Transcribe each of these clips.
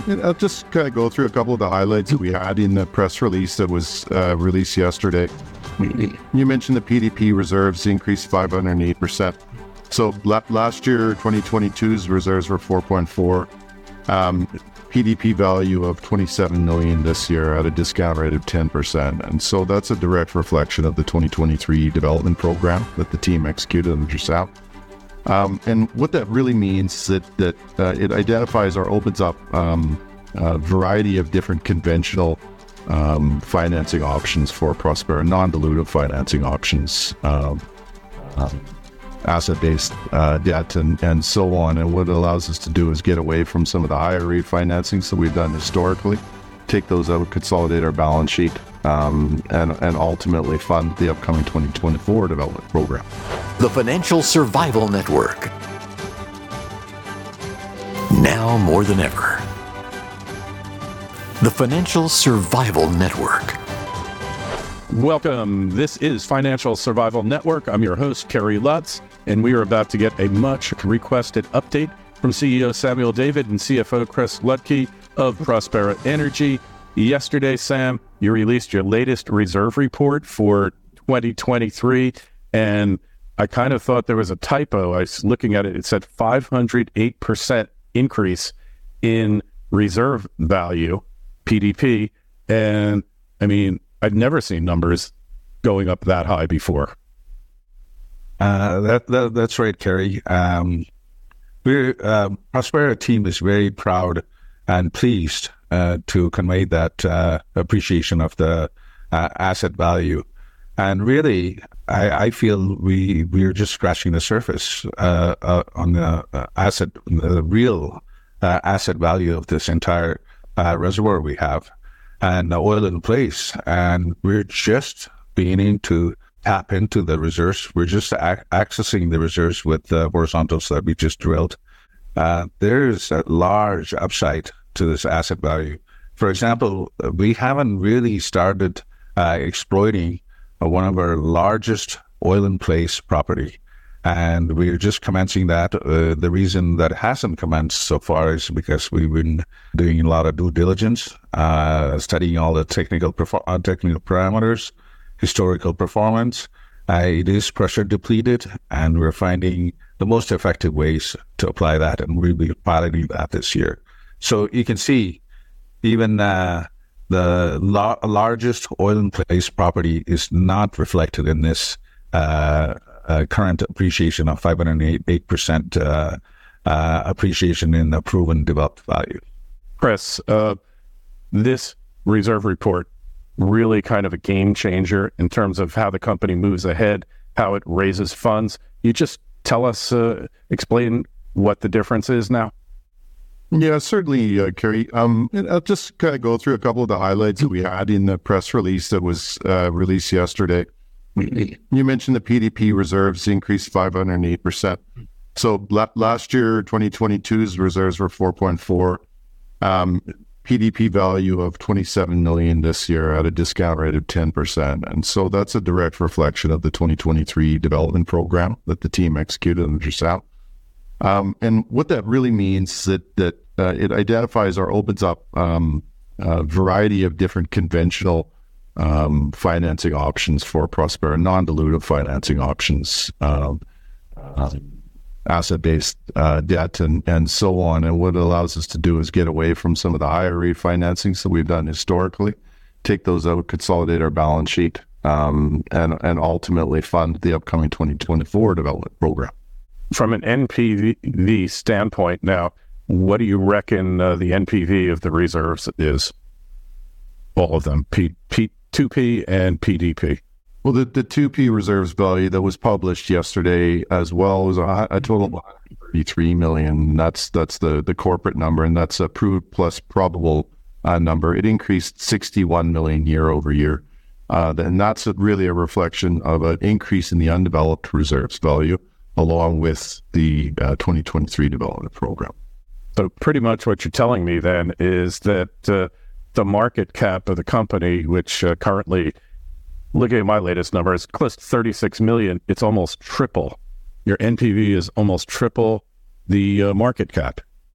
I'll just kind of go through a couple of the highlights that we had in the press release that was released yesterday. You mentioned the PDP reserves increased 508%. So last year, 2022's reserves were 4.4. PDP value of 27 million this year at a discount rate of 10%. And so that's a direct reflection of the 2023 development program that the team executed under SAP. And what that really means is that it identifies or opens up a variety of different conventional financing options for Prospera, non-dilutive financing options, asset-based debt, and so on. And what it allows us to do is get away from some of the higher rate financings that we've done historically, take those out, consolidate our balance sheet, and ultimately fund the upcoming 2024 development program. The Financial Survival Network. Now more than ever. The Financial Survival Network. Welcome. This is Financial Survival Network. I'm your host, Kerry Lutz, and we are about to get a much requested update from CEO Samuel David and CFO Chris Ludtke of Prospera Energy. Yesterday, Sam, you released your latest reserve report for 2023, and I kind of thought there was a typo. I was looking at it. It said 508% increase in reserve value, PDP, and I mean, I've never seen numbers going up that high before. That's right, Kerry. Prospera team is very proud and pleased to convey that appreciation of the asset value. And really, I feel we're just scratching the surface on the real asset value of this entire reservoir we have and the oil in place. And we're just beginning to tap into the reserves. We're just accessing the reserves with the horizontals that we just drilled. There's a large upside to this asset value. For example, we haven't really started exploiting one of our largest oil in place property, and we're just commencing that. The reason that it hasn't commenced so far is because we've been doing a lot of due diligence, studying all the technical parameters, historical performance. It is pressure depleted, and we're finding the most effective ways to apply that, and we'll be piloting that this year. So you can see, even the largest oil in place property is not reflected in this current appreciation of 508% appreciation in the proven developed value. Chris, this reserve report really kind of a game changer in terms of how the company moves ahead, how it raises funds. You just tell us, explain what the difference is now. Yeah, certainly, Kerry. I'll just kind of go through a couple of the highlights that we had in the press release that was released yesterday. You mentioned the PDP reserves increased 508%. So last year, 2022's reserves were 4.4. PDP value of 27 million this year at a discount rate of 10%. And so that's a direct reflection of the 2023 development program that the team executed under SAP. And what that really means is that it identifies or opens up a variety of different conventional financing options for Prospera, non-dilutive financing options, asset-based debt, and so on. And what it allows us to do is get away from some of the higher rate financings that we've done historically, take those out, consolidate our balance sheet, and ultimately fund the upcoming 2024 development program. From an NPV standpoint now, what do you reckon the NPV of the reserves is? All of them, 2P and PDP. Well, the 2P reserves value that was published yesterday as well was a total of 133 million. That's the corporate number, and that's a proved plus probable number. It increased 61 million year over year. And that's really a reflection of an increase in the undeveloped reserves value along with the 2023 development program. So pretty much what you're telling me then is that the market cap of the company, which currently, looking at my latest number, is close to 36 million. It's almost triple. Your NPV is almost triple the market cap.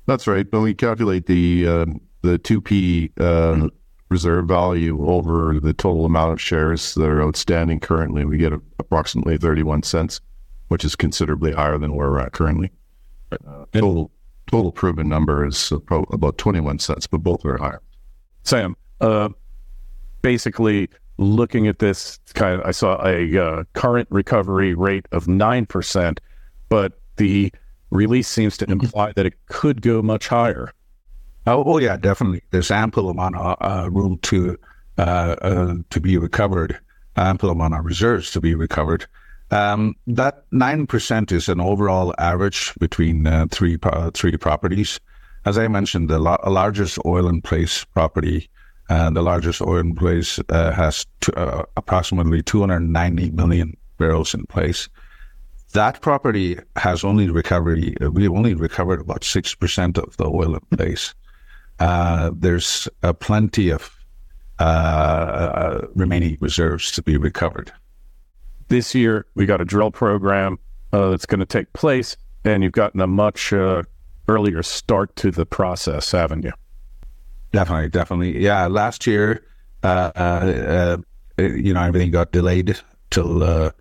That's right. When we calculate the 2P reserve value over the total amount of shares that are outstanding currently, we get approximately 31 cents, which is considerably higher than where we're at currently. Total proven number is about 21 cents, but both are higher. Sam, basically looking at this, I saw a current recovery rate of 9%, but the release seems to imply that it could go much higher. Oh yeah, definitely. There's ample amount of room to be recovered, ample amount of reserves to be recovered. That 9% is an overall average between three properties. As I mentioned, the largest oil in place property, the largest oil in place has approximately 290 million barrels in place. That property has we only recovered about 6% of the oil in place. There's plenty of remaining reserves to be recovered. This year, we got a drill program that's going to take place, and you've gotten a much earlier start to the process, haven't you? Definitely. Yeah, last year, everything got delayed till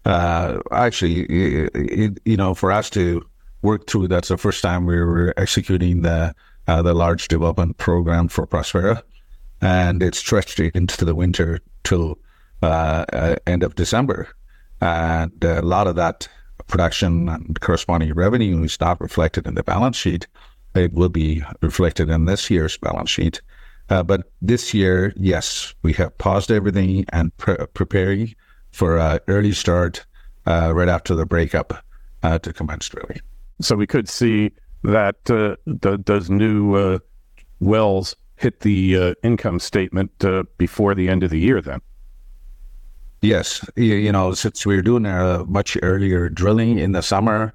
for us to work through. That's the first time we were executing the large development program for Prospera, and it stretched into the winter till end of December. And a lot of that production and corresponding revenue is not reflected in the balance sheet. It will be reflected in this year's balance sheet. But this year, yes, we have paused everything and preparing for an early start right after the breakup to commence drilling. So we could see that those new wells hit the income statement before the end of the year then? Yes. Since we're doing a much earlier drilling in the summer,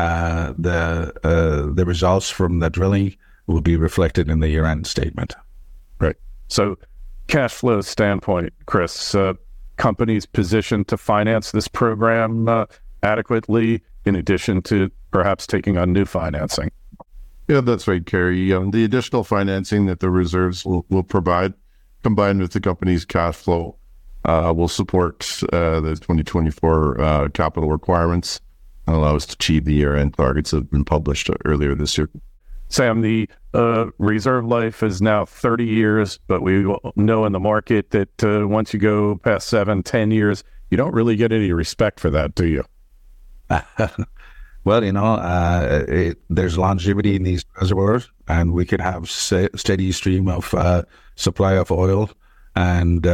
the results from the drilling will be reflected in the year-end statement. Right. So cash flow standpoint, Chris, company's positioned to finance this program adequately in addition to perhaps taking on new financing. Yeah, that's right, Kerry. The additional financing that the reserves will provide, combined with the company's cash flow, will support the 2024 capital requirements and allow us to achieve the year-end targets that have been published earlier this year. Sam, the reserve life is now 30 years, but we know in the market that once you go past 7-10 years, you don't really get any respect for that, do you? Well, there's longevity in these reservoirs, and we could have steady stream of supply of oil and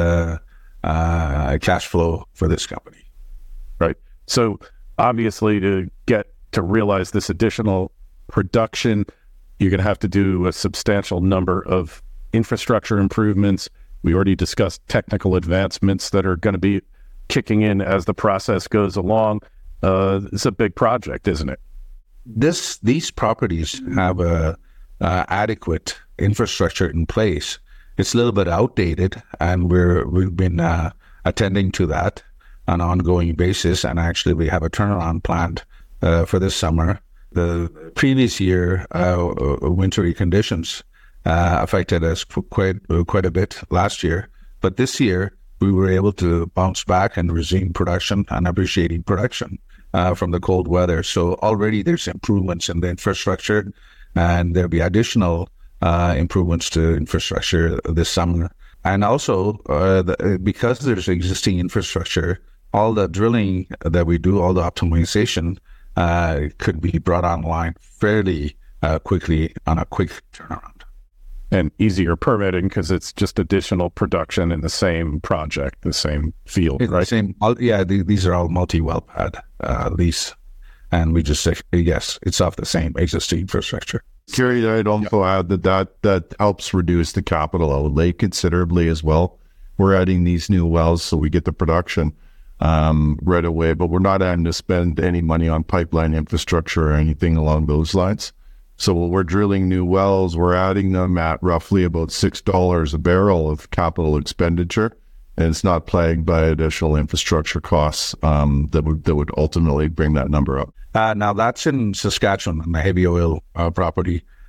cash flow for this company. Right. So obviously to realize this additional production, you're going to have to do a substantial number of infrastructure improvements. We already discussed technical advancements that are going to be kicking in as the process goes along. It's a big project, isn't it? These properties have adequate infrastructure in place. It's a little bit outdated, and we've been attending to that on an ongoing basis. And actually, we have a turnaround planned for this summer. The previous year, wintry conditions affected us quite a bit last year, but this year we were able to bounce back and resume production and appreciating production from the cold weather. So already there's improvements in the infrastructure, and there'll be additional improvements to infrastructure this summer. And also, because there's existing infrastructure, all the drilling that we do, all the optimization could be brought online fairly quickly on a quick turnaround. And easier permitting because it's just additional production in the same project, the same field, right? These are all multi-well pad lease. And we just say, yes, it's off the same existing infrastructure. Kerry, I'd also add that helps reduce the capital outlay considerably as well. We're adding these new wells so we get the production right away, but we're not having to spend any money on pipeline infrastructure or anything along those lines. So when we're drilling new wells, we're adding them at roughly about $6 a barrel of capital expenditure, and it's not plagued by additional infrastructure costs that would ultimately bring that number up. Now that's in Saskatchewan, on the heavy oil property.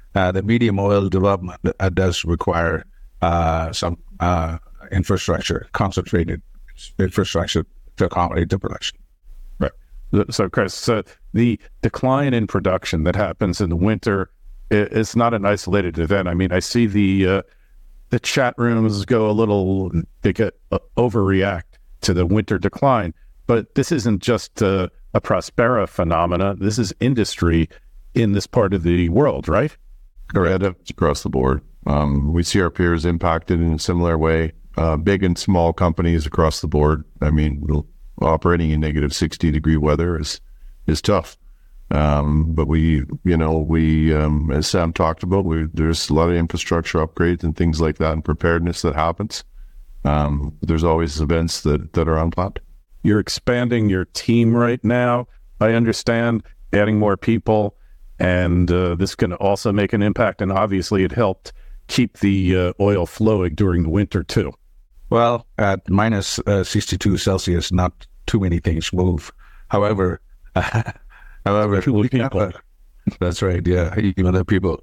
the medium oil development does require some infrastructure, concentrated infrastructure to accommodate the production. Right. So, Chris, the decline in production that happens in the winter is not an isolated event. I mean, I see the chat rooms go a little, they get overreact to the winter decline, but this isn't just a Prospera phenomena. This is industry in this part of the world, right? Correct. It's across the board. We see our peers impacted in a similar way. Big and small companies across the board. I mean, operating in negative 60-degree weather is tough. But we, as Sam talked about, there's a lot of infrastructure upgrades and things like that and preparedness that happens. There's always events that are unplanned. You're expanding your team right now, I understand, adding more people, and this can also make an impact. And obviously it helped keep the oil flowing during the winter too. Well, at minus 62 Celsius, not too many things move. However, people. That's right. Yeah, even the people.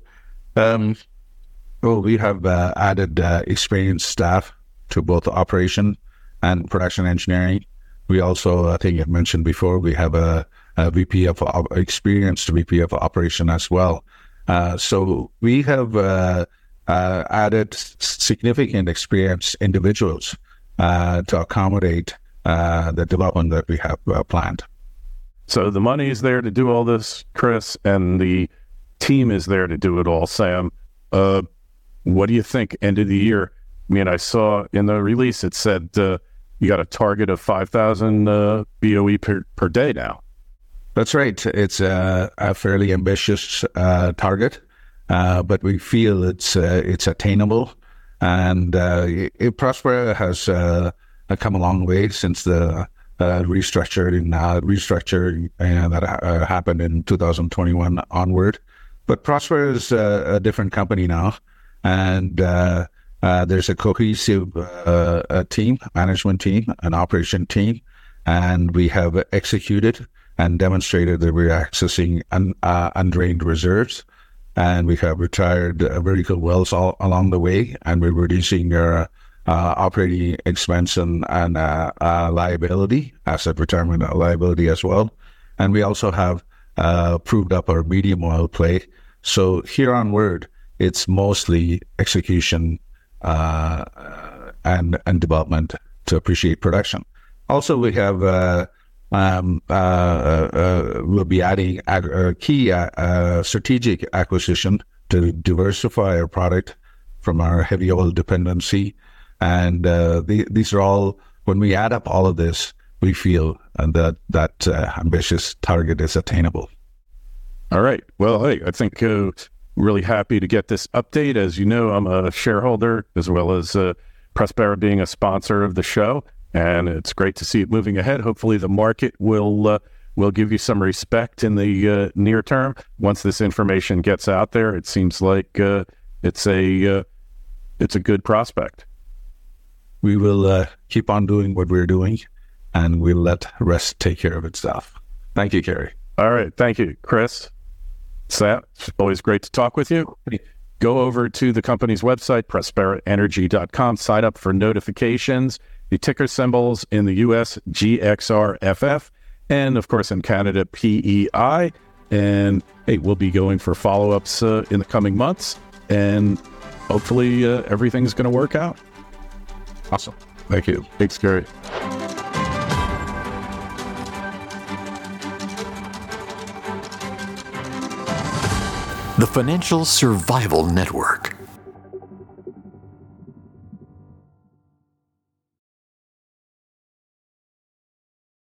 We have added experienced staff to both operation and production engineering. We also, I think I mentioned before, we have a experienced VP of operation as well. So we have added significant experienced individuals to accommodate the development that we have planned. So the money is there to do all this, Chris, and the team is there to do it all, Sam. What do you think end of the year? I mean, I saw in the release it said you got a target of 5,000 BOE per day now. That's right. It's a fairly ambitious target, but we feel it's attainable. And Prospera has come a long way since the restructuring that happened in 2021 onward. But Prospera is a different company now, and there's a cohesive management team, an operation team, and we have executed and demonstrated that we're accessing undrained reserves, and we have retired vertical wells all along the way, and we're reducing our operating expense and liability, asset retirement liability as well. And we also have proved up our medium oil play. So here onward, it's mostly execution and development to appreciate production. Also, we have we'll be adding a key strategic acquisition to diversify our product from our heavy oil dependency. And these are all, when we add up all of this, we feel that ambitious target is attainable. All right. Well, hey, I think really happy to get this update. As you know, I'm a shareholder as well as Prospera being a sponsor of the show, and it's great to see it moving ahead. Hopefully the market will give you some respect in the near term. Once this information gets out there, it seems like it's a good prospect. We will keep on doing what we're doing, and we'll let rest take care of itself. Thank you, Kerry. All right. Thank you, Chris. Sam, it's always great to talk with you. Go over to the company's website, prosperaenergy.com, sign up for notifications. The ticker symbols in the U.S., GXRFF, and of course in Canada, PEI. And hey, we'll be going for follow-ups in the coming months, and hopefully everything's going to work out. Awesome. Thank you. Thanks, Gary. The Financial Survival Network.